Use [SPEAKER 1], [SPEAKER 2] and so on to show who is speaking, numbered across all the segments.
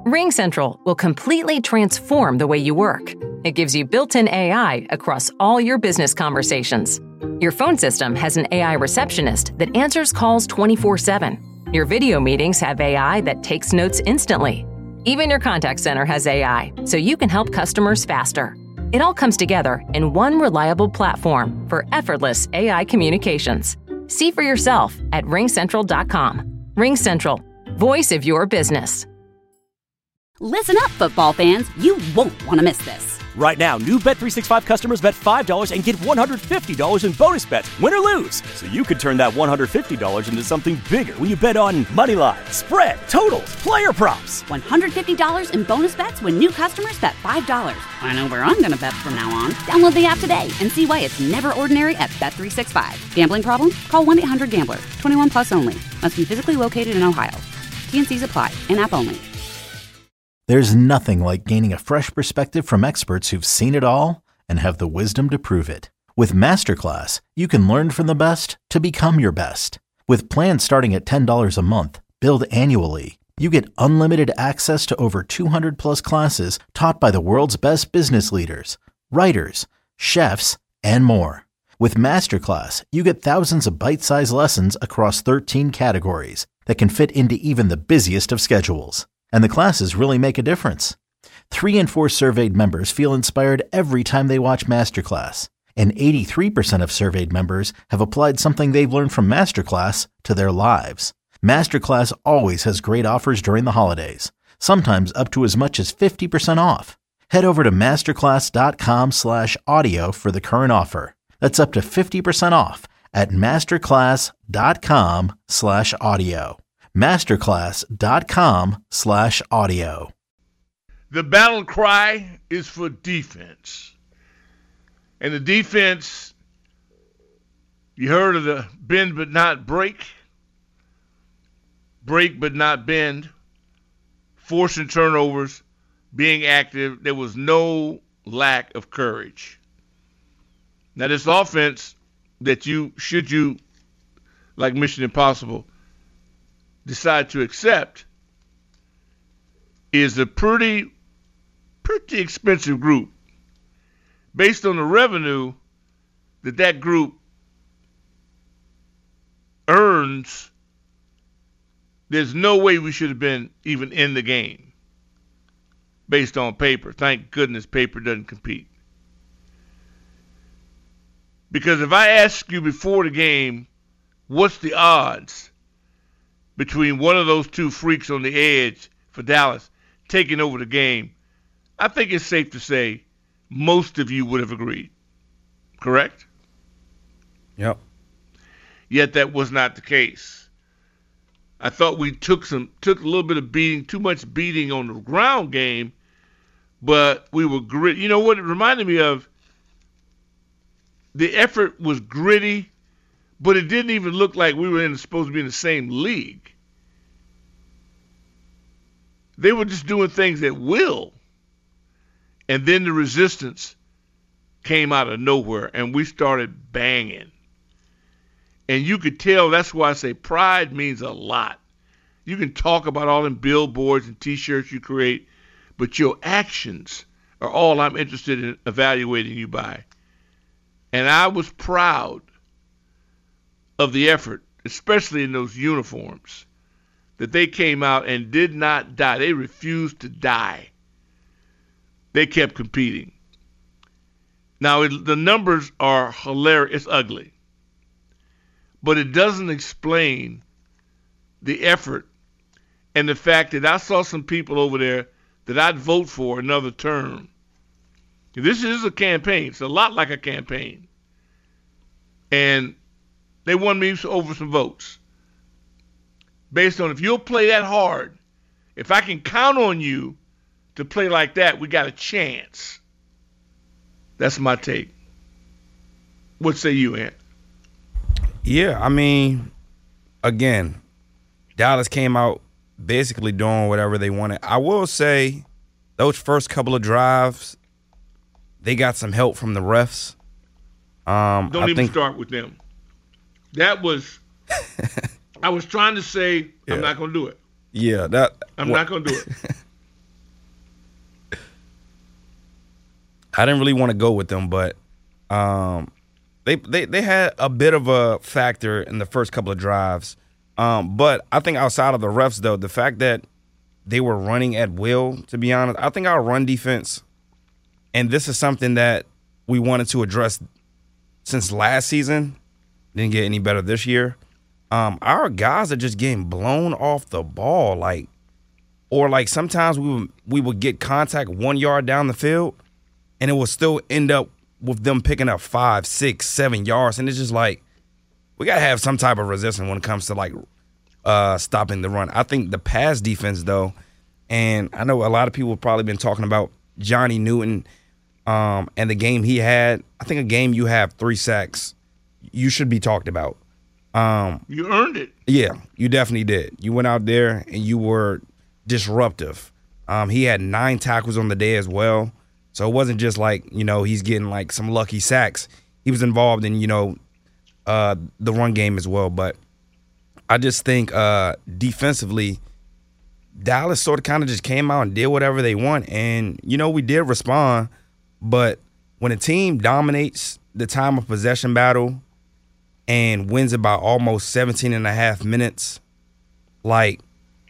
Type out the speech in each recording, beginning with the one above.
[SPEAKER 1] RingCentral will completely transform the way you work. It gives you built-in AI across all your business conversations. Your phone system has an AI receptionist that answers calls 24/7. Your video meetings have AI that takes notes instantly. Even your contact center has AI, so you can help customers faster. It all comes together in one reliable platform for effortless AI communications. See for yourself at ringcentral.com. RingCentral, voice of your business.
[SPEAKER 2] Listen up, football fans. You won't want to miss this.
[SPEAKER 3] Right now, new Bet365 customers bet $5 and get $150 in bonus bets, win or lose. So you could turn that $150 into something bigger when you bet on moneyline, spread, totals, player props.
[SPEAKER 2] $150 in bonus bets when new customers bet $5. I know where I'm going to bet from now on. Download the app today and see why it's never ordinary at Bet365. Gambling problem? Call 1-800-GAMBLER. 21 plus only. Must be physically located in Ohio. T&Cs apply. In-app only.
[SPEAKER 4] There's nothing like gaining a fresh perspective from experts who've seen it all and have the wisdom to prove it. With Masterclass, you can learn from the best to become your best. With plans starting at $10 a month, billed annually, you get unlimited access to over 200 plus classes taught by the world's best business leaders, writers, chefs, and more. With Masterclass, you get thousands of bite-sized lessons across 13 categories that can fit into even the busiest of schedules. And the classes really make a difference. 3 in 4 surveyed members feel inspired every time they watch Masterclass. And 83% of surveyed members have applied something they've learned from Masterclass to their lives. Masterclass always has great offers during the holidays, sometimes up to as much as 50% off. Head over to masterclass.com/audio for the current offer. That's up to 50% off at masterclass.com/audio. masterclass.com/audio.
[SPEAKER 5] The battle cry is for defense. And the defense, you heard of the bend but not break but not bend, forcing turnovers, being active. There was no lack of courage. Now this offense that you like Mission Impossible, decide to accept is a pretty expensive group based on the revenue that group earns. There's no way we should have been even in the game based on paper. Thank goodness paper doesn't compete. Because if I ask you before the game, what's the odds between one of those two freaks on the edge for Dallas taking over the game, I think it's safe to say most of you would have agreed. Correct?
[SPEAKER 6] Yep.
[SPEAKER 5] Yet that was not the case. I thought we took a little bit of beating, too much beating on the ground game, but we were gritty. You know what it reminded me of? The effort was gritty, but it didn't even look like we were supposed to be in the same league. They were just doing things at will. And then the resistance came out of nowhere, and we started banging. And you could tell, that's why I say pride means a lot. You can talk about all them billboards and T-shirts you create, but your actions are all I'm interested in evaluating you by. And I was proud of the effort, especially in those uniforms, that they came out and did not die. They refused to die. They kept competing. Now, the numbers are hilarious. It's ugly. But it doesn't explain the effort and the fact that I saw some people over there that I'd vote for another term. This is a campaign. It's a lot like a campaign. And they won me over some votes. Based on if you'll play that hard, if I can count on you to play like that, we got a chance. That's my take. What say you, Ant?
[SPEAKER 6] Yeah, I mean, again, Dallas came out basically doing whatever they wanted. I will say those first couple of drives, they got some help from the refs.
[SPEAKER 5] Don't even start with them. That was I was trying to say, I'm not going to do it.
[SPEAKER 6] Yeah.
[SPEAKER 5] I'm not going to do it.
[SPEAKER 6] I didn't really want to go with them, but they had a bit of a factor in the first couple of drives. But I think outside of the refs, though, the fact that they were running at will, to be honest, I think our run defense, and this is something that we wanted to address since last season, didn't get any better this year. Our guys are just getting blown off the ball, or sometimes we would get contact 1 yard down the field, and it will still end up with them picking up 5, 6, 7 yards, and it's just like we gotta have some type of resistance when it comes to stopping the run. I think the pass defense, though, and I know a lot of people have probably been talking about Johnny Newton and the game he had. I think a game you have 3 sacks, you should be talked about.
[SPEAKER 5] You earned it.
[SPEAKER 6] Yeah, you definitely did. You went out there and you were disruptive. He had 9 tackles on the day as well. So it wasn't just he's getting some lucky sacks. He was involved in, the run game as well. But I just think defensively, Dallas sort of kind of just came out and did whatever they want. And, we did respond. But when a team dominates the time of possession battle and wins it by almost 17 and a half minutes, we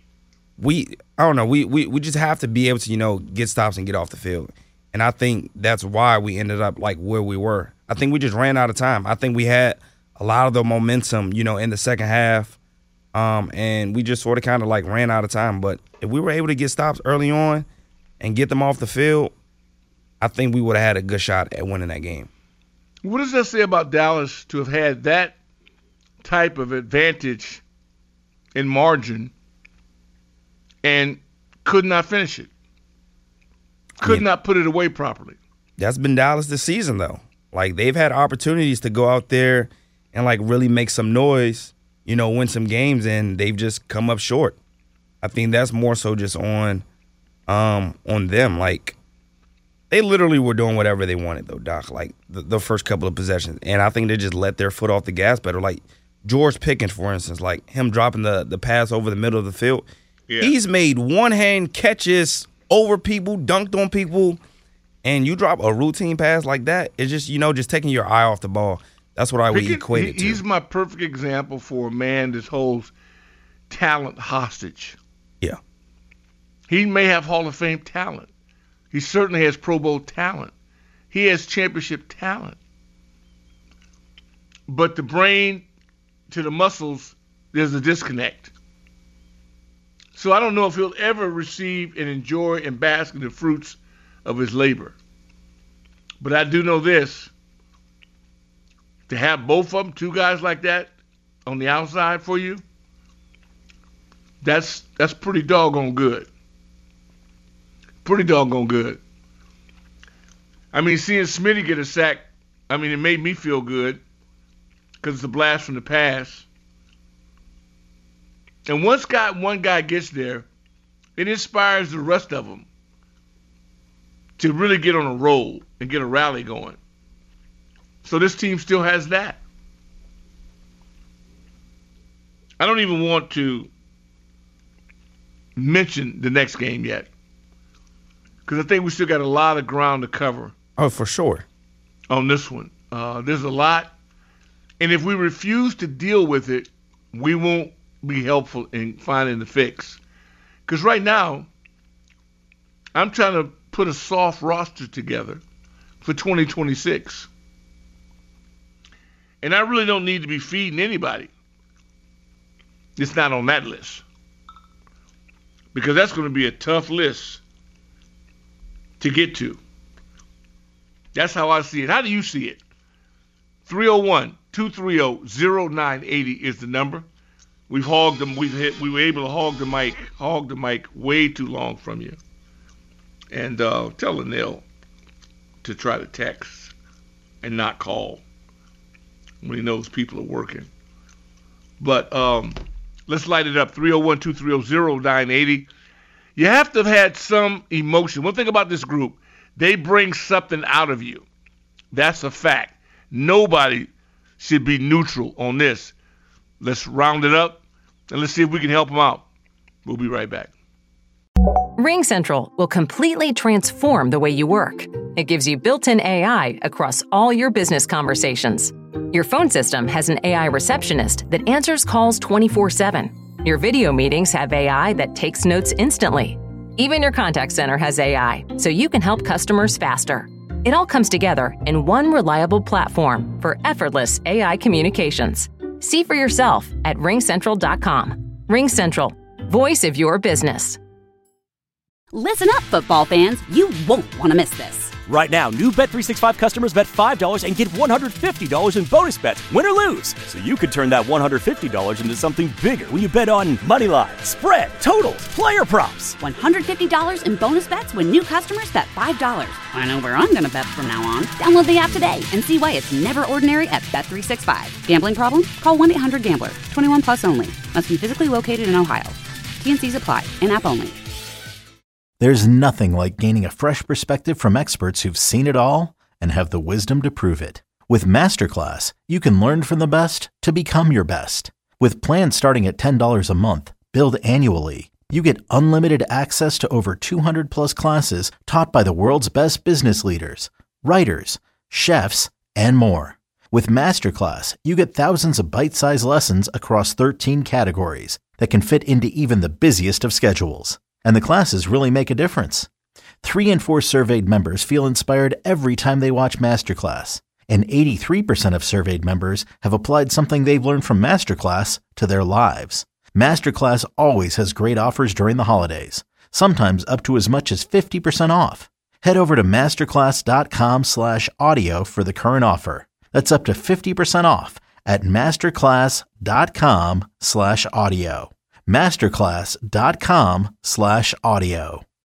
[SPEAKER 6] just have to be able to, get stops and get off the field. And I think that's why we ended up where we were. I think we just ran out of time. I think we had a lot of the momentum, in the second half, and we just sort of kind of ran out of time. But if we were able to get stops early on and get them off the field, I think we would have had a good shot at winning that game.
[SPEAKER 5] What does that say about Dallas to have had that type of advantage in margin and could not finish it? Could not put it away properly.
[SPEAKER 6] That's been Dallas this season, though. They've had opportunities to go out there and, really make some noise, win some games, and they've just come up short. I think that's more so just on them. They literally were doing whatever they wanted, though, Doc, the first couple of possessions. And I think they just let their foot off the gas pedal. George Pickens, for instance, him dropping the pass over the middle of the field. Yeah. He's made one-hand catches over people, dunked on people, and you drop a routine pass like that, it's just, just taking your eye off the ball. That's what I would equate it to.
[SPEAKER 5] He's my perfect example for a man that holds talent hostage.
[SPEAKER 6] Yeah.
[SPEAKER 5] He may have Hall of Fame talent. He certainly has Pro Bowl talent. He has championship talent. But the brain to the muscles, there's a disconnect. So I don't know if he'll ever receive and enjoy and bask in the fruits of his labor. But I do know this. To have both of them, 2 guys like that on the outside for you, that's pretty doggone good. Pretty doggone good. I mean, seeing Smitty get a sack, it made me feel good because it's a blast from the past. And once one guy gets there, it inspires the rest of them to really get on a roll and get a rally going. So this team still has that. I don't even want to mention the next game yet because I think we still got a lot of ground to cover.
[SPEAKER 6] Oh, for sure.
[SPEAKER 5] On this one. There's a lot. And if we refuse to deal with it, we won't be helpful in finding the fix. Because right now, I'm trying to put a soft roster together for 2026. And I really don't need to be feeding anybody. It's not on that list. Because that's going to be a tough list to get to. That's how I see it. How do you see it? 301-230-0980 is the number. We've hogged them. We were able to hog the mic way too long from you. And tell Linnell to try to text and not call when he knows people are working. But let's light it up. 301-230-0980. You have to have had some emotion. One thing about this group, they bring something out of you. That's a fact. Nobody should be neutral on this. Let's round it up, and let's see if we can help them out. We'll be right back.
[SPEAKER 1] RingCentral will completely transform the way you work. It gives you built-in AI across all your business conversations. Your phone system has an AI receptionist that answers calls 24/7. Your video meetings have AI that takes notes instantly. Even your contact center has AI, so you can help customers faster. It all comes together in one reliable platform for effortless AI communications. See for yourself at RingCentral.com. RingCentral, voice of your business.
[SPEAKER 2] Listen up, football fans. You won't want to miss this.
[SPEAKER 3] Right now, new Bet365 customers bet $5 and get $150 in bonus bets, win or lose. So you could turn that $150 into something bigger when you bet on moneyline, spread, totals, player props.
[SPEAKER 2] $150 in bonus bets when new customers bet $5. I know where I'm going to bet from now on. Download the app today and see why it's never ordinary at Bet365. Gambling problem? Call 1-800-GAMBLER. 21 plus only. Must be physically located in Ohio. T&Cs apply. In-app only.
[SPEAKER 4] There's nothing like gaining a fresh perspective from experts who've seen it all and have the wisdom to prove it. With Masterclass, you can learn from the best to become your best. With plans starting at $10 a month, billed annually, you get unlimited access to over 200 plus classes taught by the world's best business leaders, writers, chefs, and more. With Masterclass, you get thousands of bite-sized lessons across 13 categories that can fit into even the busiest of schedules. And the classes really make a difference. 3 in 4 surveyed members feel inspired every time they watch Masterclass. And 83% of surveyed members have applied something they've learned from Masterclass to their lives. Masterclass always has great offers during the holidays, sometimes up to as much as 50% off. Head over to masterclass.com/audio for the current offer. That's up to 50% off at masterclass.com/audio. masterclass.com/audio.